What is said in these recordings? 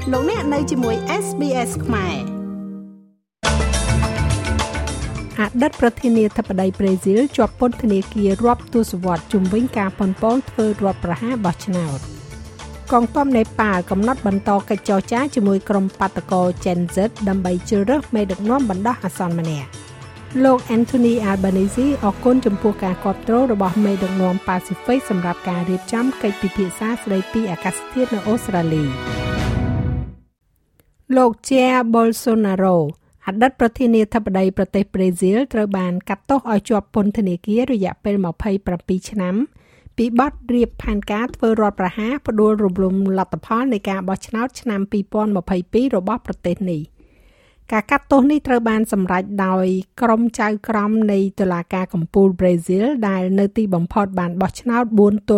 លោកអ្នកនៅជាមួយ SBS ខ្មែរអតីតប្រធានាធិបតីប្រេស៊ីលជាប់ពន្ធនាគាររាប់ទសវត្សរ៍ជុំវិញការប៉ុនប៉ងធ្វើរដ្ឋប្រហារបោះឆ្នោតកងទ័ពនេប៉ាល់កំណត់បន្តកិច្ចចរចាជាមួយក្រុមបាតកោ Gen Z ដើម្បីជ្រើសរើសមេដឹកនាំបណ្ដោះអាសន្នម្នាក់លោក Anthony Albanese អរគុណចំពោះការគាំទ្ររបស់មេដឹកនាំប៉ាស៊ីហ្វិកសម្រាប់ការរៀបចំកិច្ចពិភាក្សាស្តីពីអាកាសធាតុនៅអូស្ត្រាលីលោក Jair Bolsonaro អតីតប្រធានាធិបតីប្រទេសប្រេស៊ីលត្រូវបានកាត់ទោសឲ្យជាប់ពន្ធនាគាររយៈពេល27ឆ្នាំពីបទរៀបផែនការធ្វើរដ្ឋប្រហារផ្ដួលរំលំលទ្ធផលនៃការបោះឆ្នោតឆ្នាំ2022របស់ប្រទេសនេះការកាត់ទោសនេះត្រូវបានសម្រេចដោយក្រុមចៅក្រមនៃតុលាការកំពូលប្រេស៊ីលដែលនៅទីបំផុតបានបោះឆ្នោត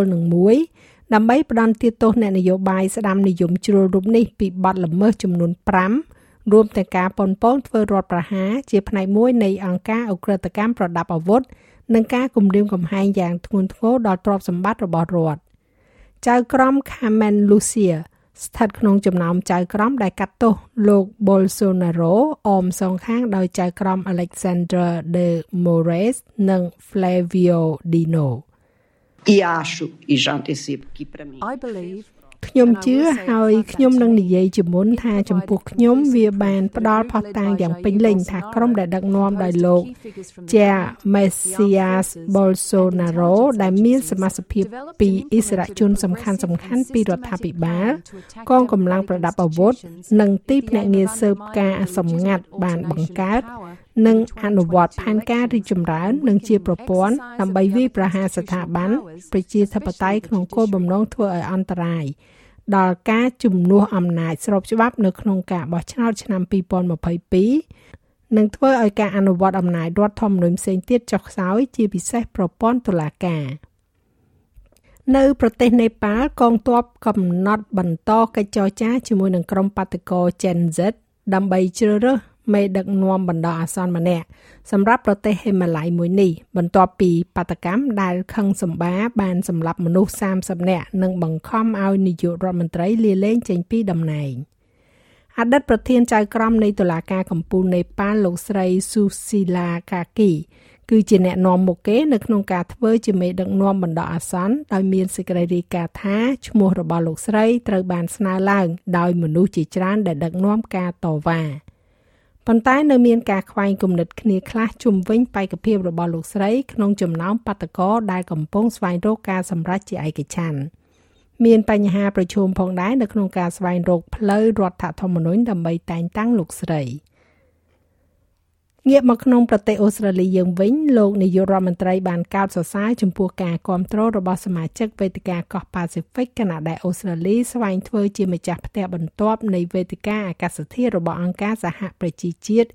4-1ដើម្បីផ្ដន្ទាទោសអ្នកនយោបាយស្ដាំនិយមជ្រុលរូបនេះពីបទល្មើសចំនួន5រួមទាំងការប៉ុនប៉ងធ្វើរដ្ឋប្រហារជាផ្នែកមួយនៃអង្គការឧក្រិដ្ឋកម្មប្រដាប់អាវុធនិងការគំរាមកំហែងយ៉ាងធ្ងន់ធ្ងរដល់ទ្រព្យសម្បត្តិរបស់រដ្ឋចៅក្រម Carmen Lucia ស្ថិតក្នុងចំណោមចៅក្រមដែលកាត់ទោសលោក Bolsonaro អមសងខាងដោយចៅក្រម Alexandre de Moraes និង Flavio Dino E acho e já antecipo que para mim I believe ខ្ញុំជឿហើយខ្ញុំនឹងនិយាយជាមុនថាចំពោះខ្ញុំវាបានផ្ដល់ផុសតាងយ៉ាងពេញលេញថាក្រុមដែលដឹកនាំដោយលោក Jair Messias Bolsonaro ដែលមានសមាជិកពីអិសរាជជនសំខាន់ៗពីរដ្ឋាភិបាលកងកម្លាំងប្រដាប់អាវុធនិងទីភ្នាក់ងារស៊ើបការសម្ងាត់បានបង្កើតនិងអនុវត្តផែនការរីកចម្រើននិងជាប្រព័ន្ធដើម្បីវាយប្រហារស្ថាប័នប្រជាធិបតេយ្យក្នុងគោលបំណងធ្វើឲ្យអន្តរាយដល់ការជំនួសអំណាចស្របច្បាប់នៅក្នុងការបោះឆ្នោតឆ្នាំ2022និងធ្វើឲ្យការអនុវត្តអំណាចរដ្ឋធម្មនុញ្ញផ្សេងទៀតចុះខ្សោយជាពិសេសប្រព័ន្ធតុលាការនៅប្រទេសនេប៉ាល់កងទ័ពកំណត់បន្តកិច្ចចរចាជាមួយនឹងក្រុមបាតកោ Gen Z ដើម្បីជ្រើសរើសមេដឹកនាំបណ្ដោះអាសន្នម្នាក់សម្រាប់ប្រទេសហេម៉ាឡៃមួយនេះបន្ទាប់ពីបាតកម្មដែលខឹងសម្បាបានសម្លាប់មនុស្ស30នាក់និងបង្ខំឲ្យនាយករដ្ឋមន្ត្រីលាលែងចេញពីតំណែងអតីតប្រធានចៅក្រមនៃតុលាការកំពូលនេប៉ាល់លោកស្រី Susila Kaki គឺជាអ្នកនាំមុខគេនៅក្នុងការធ្វើជាមេដឹកនាំបណ្ដោះអាសន្នដោយមានសេចក្តីរាយការណ៍ថាឈ្មោះរបស់លោកស្រីត្រូវបានស្នើឡើងដោយមនុស្សជាច្រើនដែលដឹកនាំការតវ៉ាប៉ុន្តែនៅមានការខ្វែងគំនិតគ្នាខ្លះជុំវិញបេក្ខភាពរបស់លោកស្រីក្នុងចំណោមបាតកោដែលកំពុងស្វែងរកការសម្រេចជាឯកច្ឆន្ទមានបញ្ហាប្រឈមផងដែរនៅក្នុងការស្វែងរកផ្លូវរដ្ឋធម្មនុញ្ញដើម្បីតែងតាំងលោកស្រីងាកមកក្នុងប្រទេសអូស្ត្រាលីយើងវិញលោកនាយករដ្ឋមន្ត្រីបានកោតសរសើរចំពោះការគាំទ្ររបស់សមាជិកវេទិកាកោះប៉ាស៊ីហ្វិកខណៈដែលអូស្ត្រាលីស្វែងធ្វើជាម្ចាស់ផ្ទះបន្ទាប់នៃវេទិកាអាកាសធាតុរបស់អង្គការសហប្រជាជាតិ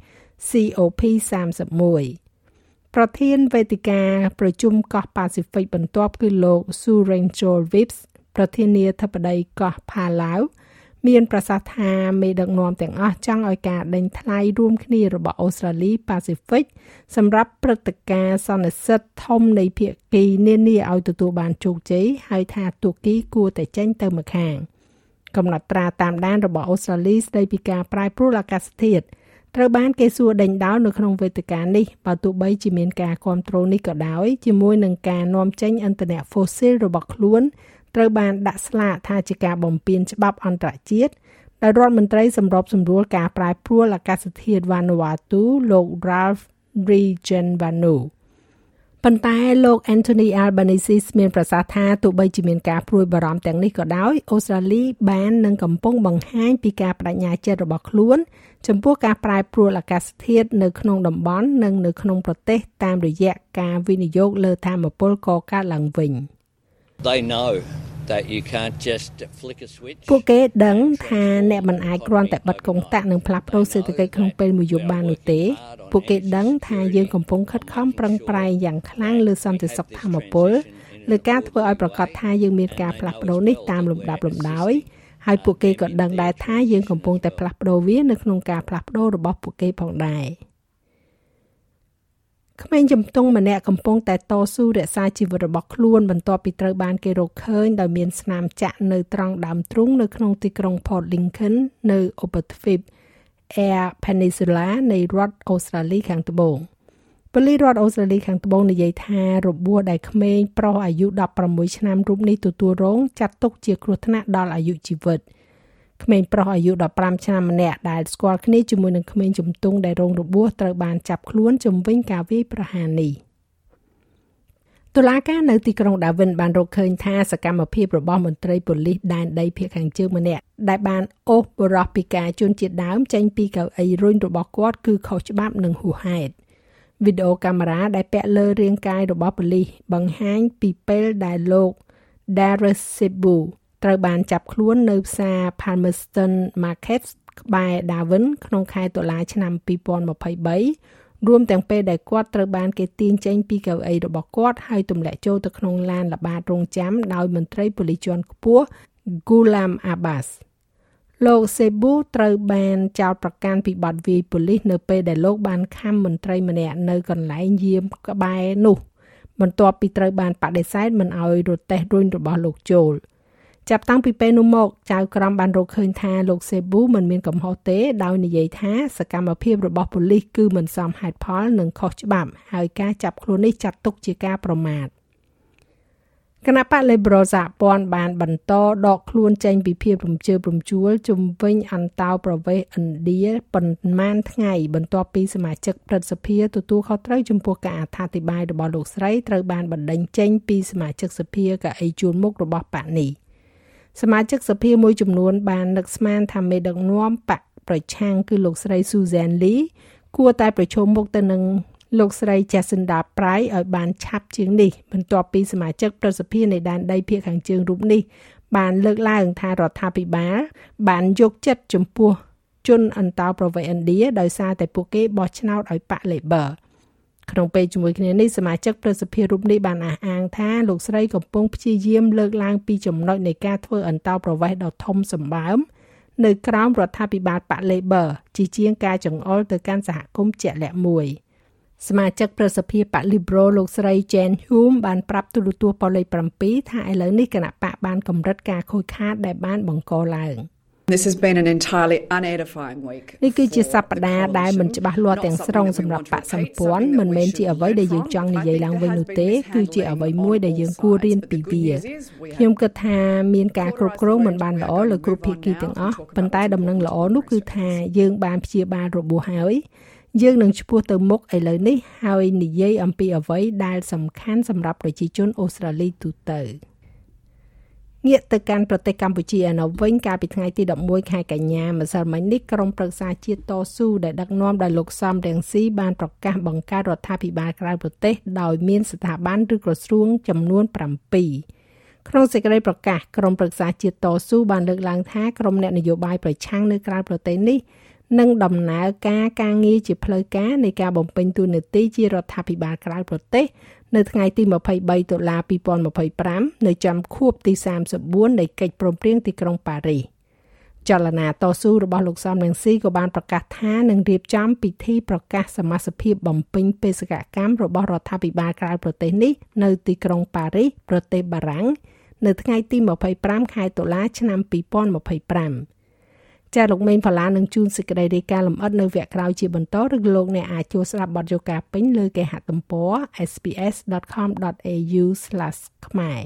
COP31 ប្រធានវេទិកាប្រជុំកោះប៉ាស៊ីហ្វិកបន្ទាប់គឺលោក Surendra Vips ប្រធានាធិបតីកោះផាឡាវមានប្រសាសន៍ថាមេដឹកនាំទាំងអស់ចង់ឲ្យការដេញថ្លៃរួមគ្នារបស់អូស្ត្រាលីប៉ាស៊ីហ្វិកសម្រាប់ព្រឹត្តិការណ៍សន្និសីទធំនៃភាគីនានាឲ្យទទួលបានជោគជ័យហើយថាទូគីគួរតែចេញទៅម្ខាងកំណត់ត្រាតាមដានរបស់អូស្ត្រាលីស្ដីពីការប្រែប្រួលអាកាសធាតុត្រូវបានគេសួរដេញដោលនៅក្នុងវេទិកានេះបើទោះបីជាមានការគាំទ្រនេះក៏ដោយជាមួយនឹងការនាំចេញឥន្ធនៈហ្វូស៊ីលរបស់ខ្លួនត្រូវបានដាក់ស្លាកថាជាការបំពានច្បាប់អន្តរជាតិដោយរដ្ឋមន្ត្រីសម្របសម្រួលការប្រែប្រួលអាកាសធាតុវ៉ានូវ៉ាទូលោក Ralph Regenvanu ប៉ុន្តែលោក Anthony Albanese មានប្រសាសន៍ថាទោះបីជាមានការព្រួយបារម្ភទាំងនេះក៏ដោយអូស្ត្រាលីបាននឹងកំពុងបង្ហាញពីការបដិញ្ញាចិត្តរបស់ខ្លួនចំពោះការប្រែប្រួលអាកាសធាតុនៅក្នុងតំបន់និងនៅក្នុងប្រទេសតាមរយៈការវិនិយោគលើថាមពលកកើតឡើងវិញ They know that you can't just flick a switch. ពួកគេដឹងថាអ្នកមិនអាចគ្រាន់តែបិទកុងតាក់និងផ្លាស់ប្ដូរសេដ្ឋកិច្ចក្នុងពេលមួយយប់បាននោះទេពួកគេដឹងថាយើងកំពុងខិតខំប្រឹងប្រែងយ៉ាងខ្លាំងលើសន្តិសុខថាមពលលើការធ្វើឲ្យប្រកាសថាយើងមានការផ្លាស់ប្ដូរនេះតាមលំដាប់លំដោយហើយពួកគេក៏ដឹងដែរថាយើងកំពុងតែផ្លាស់ប្ដូរវានៅក្នុងការផ្លាស់ប្ដូររបស់ពួកគេផងដែរក្មេងជំទង់ម្នាក់កំពុងតែតស៊ូរក្សាជីវិតរបស់ខ្លួនបន្ទាប់ពីត្រូវបានគេរកឃើញដោយមានស្នាមចាក់នៅត្រង់ដើមទ្រូងនៅក្នុងទីក្រុង Port Lincoln នៅឧបទ្វីប Eyre Peninsula នៃរដ្ឋអូស្ត្រាលីខាងត្បូងប៉ូលីសរដ្ឋអូស្ត្រាលីខាងត្បូងនិយាយថារបួសដែលក្មេងប្រុសអាយុ16ឆ្នាំរូបនេះទទួលរងចាត់ទុកជាគ្រោះថ្នាក់ដល់អាយុជីវិតក្មេងប្រុសអាយុ15ឆ្នាំម្នាក់ដែលស្គាល់គ្នាជាមួយនឹងក្មេងជំទង់ដែលរងរបួសត្រូវបានចាប់ខ្លួនជំវិញការវាយប្រហារនេះតុលាការនៅទីក្រុង Darwin បានរកឃើញថាសកម្មភាពរបស់មន្ត្រីប៉ូលីសដែនដីភាគខាងជើងម្នាក់ដែលបានអូសបុរសពីការជនជាតិដើមចេញពីកៅអីរុញរបស់គាត់គឺខុសច្បាប់និងហួសហេតុវីដេអូកាមេរ៉ាដែលពាក់លើរាងកាយរបស់ប៉ូលីសបង្ហាញពីពេលដែលលោក Darius Sebu ត្រូវបានចាប់ខ្លួននៅផ្សារ Palmerston Market ក្បែរ Darwin ក្នុងខែតុលាឆ្នាំ2023រួមទាំងពេលដែលគាត់ត្រូវបានគេទាញចេញពីកៅអីរបស់គាត់ហើយទម្លាក់ចូលទៅក្នុងឡានល្បាតរងចាំដោយមន្ត្រីប៉ូលីសជាន់ខ្ពស់ Ghulam Abbas លោក Sebu ត្រូវបានចោទប្រកាន់ពីបទវាយប៉ូលីសនៅពេលដែលលោកបានខំមន្ត្រីម្នាក់នៅកន្លែងយាមក្បែរនោះបន្ទាប់ពីត្រូវបានបដិសេធមិនឲ្យរទេះរុញរបស់លោកចូលចាប់តាំងពីពេលនោះមកចៅក្រមបានរកឃើញថាលោក Sebu មិនមានកំហុសទេដោយនិយាយថាសកម្មភាពរបស់ប៉ូលីសគឺមិនសមហេតុផលនិងខុសច្បាប់ហើយការចាប់ខ្លួននេះចាត់ទុកជាការប្រមាថគណៈបក Liberal សហព័ន្ធបានបន្តដកខ្លួនចេញពីភាពរំជើបរំជួលជំវិញអន្តោប្រវេសន៍ឥណ្ឌាប៉ុន្មានថ្ងៃបន្ទាប់ពីសមាជិកព្រឹទ្ធសភាទទួលខុសត្រូវចំពោះការអត្ថាធិប្បាយរបស់លោកស្រីត្រូវបានបណ្តេញចេញពីសមាជិកសភាកៅអីជួរមុខរបស់បកនេះសមាជិកសភាមួយចំនួនបាននឹកស្មានថាមេដឹកនាំបកប្រឆាំងគឺលោកស្រី Susan Lee គួរតែប្រជុំមុខទៅនឹងលោកស្រី Jacinda Price ឲ្យបានឆាប់ជាងនេះបន្ទាប់ពីសមាជិកប្រសិទ្ធិនៃដែនដីភាគខាងជើងរូបនេះបានលើកឡើងថារដ្ឋាភិបាលបានយកចិត្តចំពោះជនអន្តោប្រវេសន៍ឥណ្ឌាដោយសារតែពួកគេបោះឆ្នោតឲ្យបក Labor ក្នុងពេលជាមួយគ្នានេះសមាជិកប្រសិទ្ធិរូបនេះបានអះអាងថាលោកស្រីកំពុងព្យាយាមលើកឡើងពីចំណុចនៃការធ្វើអន្តោប្រវេសន៍ដ៏ធំសម្បើមនៅក្រោមរដ្ឋាភិបាលបក Labor ជាជាងការចង្អុលទៅកាន់សហគមន៍ជាក់លាក់មួយសមាជិកប្រសិទ្ធិបក Liberal លោកស្រី Jane Hume បានប្រាប់ទូរទស្សន៍ប៉ុលេខ7ថាឥឡូវនេះគណៈបកបានកម្រិតការខូចខាតដែលបានបង្កឡើង This has been an entirely unedifying week. នេះគឺជាសប្តាហ៍ដែលមិនច្បាស់លាស់ទាំងស្រុងសម្រាប់បកសម្ព័ន្ធមិនមែនជាអ្វីដែលយើងចង់និយាយឡើងវិញនោះទេគឺជាអ្វីមួយដែលយើងគួររៀនពីវាខ្ញុំគិតថាមានការគ្រប់គ្រងមិនបានល្អលើគ្រប់ភាគីទាំងអស់ប៉ុន្តែដំណឹងល្អនោះគឺថាយើងបានព្យាបាលរបួសហើយយើងនឹងឆ្ពោះទៅមុខឥឡូវនេះហើយនិយាយអំពីអ្វីដែលសំខាន់សម្រាប់ប្រជាជនអូស្ត្រាលីទូទៅងាកទៅកាន់ប្រទេសកម្ពុជានៅវិញកាលពីថ្ងៃទី11ខែកញ្ញាម្សិលមិញនេះក្រុមប្រឹក្សាជាតិតស៊ូដែលដឹកនាំដោយលោកសំរងស៊ីបានប្រកាសបង្កើតរដ្ឋាភិបាលក្រៅប្រទេសដោយមានស្ថាប័នឬក្រសួងចំនួន7ក្នុងសេចក្តីប្រកាសក្រុមប្រឹក្សាជាតិតស៊ូបានលើកឡើងថាក្រុមអ្នកនយោបាយប្រឆាំងនៅក្រៅប្រទេសនេះនឹងដំណើរការងារជាផ្លូវការនៃការបំពេញតួនាទីជារដ្ឋាភិបាលក្រៅប្រទេសនៅថ្ងៃទី23តុលា2025នៅចំខួបទី34នៃកិច្ចព្រមព្រៀងទីក្រុងប៉ារីសចលនាតស៊ូរបស់លោកសំរងស៊ីក៏បានប្រកាសថានឹងរៀបចំពិធីប្រកាសសមាជិកបំពេញបេសកកម្មរបស់រដ្ឋាភិបាលក្រៅប្រទេសនេះនៅទីក្រុងប៉ារីសប្រទេសបារាំងនៅថ្ងៃទី25ខែតុលាឆ្នាំ2025ចាលោកមេងផល្លានឹងជួនសេចក្តីរាយការណ៍លម្អិតនៅវគ្គក្រោយជាបន្តឬលោកអ្នកអាចចូលស្ដាប់បទយកាពេញលើគេហទំព័រ sbs.com.au/ ខ្មែរ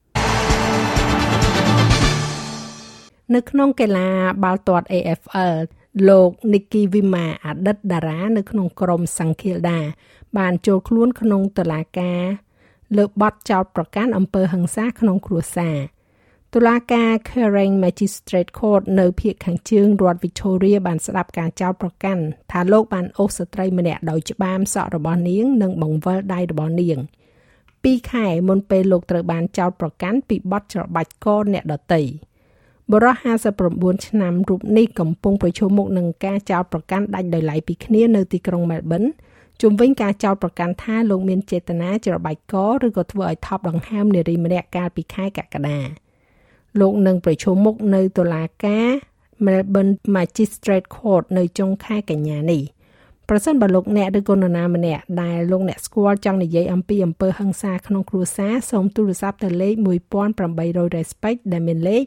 នៅក្នុងកីឡាបាល់ទាត់ AFL លោក Nicky Wimmer អតីតតារានៅក្នុងក្រុម Sankilda បានចូលខ្លួនក្នុងតុលាការលើបទចោទប្រកាន់អំពើហិង្សាក្នុងគ្រួសារតុលាការ Karen Magistrate Court នៅភាគខាងជើងរដ្ឋ Victoria បានស្ដាប់ការចោទប្រកាន់ថាលោកបានអូសស្ត្រីម្នាក់ដោយច្បាមសក់របស់នាងនិងបង្វិលដៃរបស់នាង2ខែមុនពេលលោកត្រូវបានចោទប្រកាន់ពីបទច្របាច់កអ្នកដទៃបុរស59ឆ្នាំរូបនេះកំពុងប្រឈមមុខនឹងការចោទប្រកាន់ដាច់ដោយឡែកពីគ្នានៅទីក្រុង Melbourne ជុំវិញការចោទប្រកាន់ថាលោកមានចេតនាច្របាច់កឬក៏ធ្វើឲ្យថប់ដង្ហើមនារីម្នាក់កាលពីខែកក្កដាលោកនឹងប្រជុំមុខនៅតុលាការ Melbourne Magistrate Court នៅចុងខែកញ្ញានេះប្រសិនបើលោកអ្នកឬក៏នរណាម្នាក់ដែលលោកអ្នកស្គាល់ចង់និយាយអំពីអំពើហិង្សាក្នុងគ្រួសារសូមទូរស័ព្ទទៅលេខ1800 Respect ដែលមានលេខ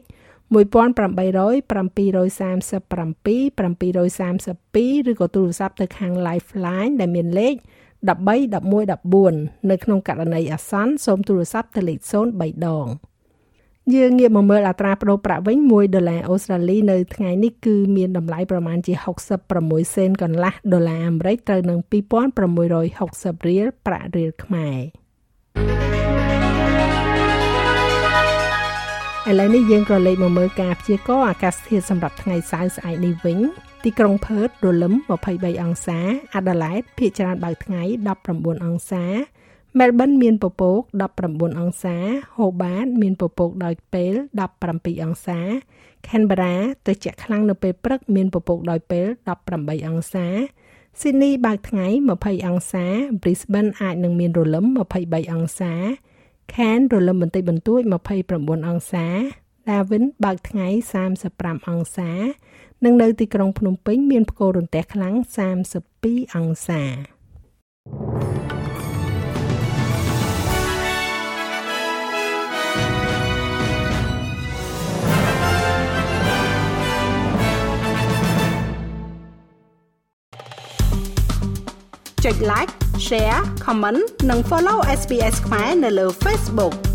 1800-737-732 ឬក៏ទូរស័ព្ទទៅខាង Lifeline ដែលមានលេខ131114នៅក្នុងករណីអាសន្នសូមទូរស័ព្ទទៅលេខ03ដងយើងងាកមកមើលអត្រាប្តូរប្រាក់វិញ$1អូស្ត្រាលីនៅថ្ងៃនេះគឺមានតម្លៃប្រមាណជា66សេនកន្លះដុល្លារអាមេរិកត្រូវនឹង2660រៀលប្រាក់រៀលខ្មែរឥឡូវនេះយើងក៏លេខមកមើលការព្យាករណ៍អាកាសធាតុសម្រាប់ថ្ងៃសៅរ៍ស្អែកនេះវិញទីក្រុងផឺតរលឹម23អង្សាអាដាលេដភាគច្រើនបើកថ្ងៃ19អង្សាមែលប៊នមានពពក19អង្សាហូបាតមានពពកដោយពេល17អង្សាខេនប៊ែរ៉ាត្រជាក់ខ្លាំងនៅពេលព្រឹកមានពពកដោយពេល18អង្សាស៊ីដនីបើកថ្ងៃ20អង្សាព្រីស្បិនអាចនឹងមានរលឹម23អង្សាខានរលឹមបន្តិចបន្តួច29អង្សាដាវិនបើកថ្ងៃ35អង្សានិងនៅទីក្រុងភ្នំពេញមានផ្គររន្ទះខ្លាំង32អង្សាចុច like share comment និង follow SBS ខ្មែរនៅលើ Facebook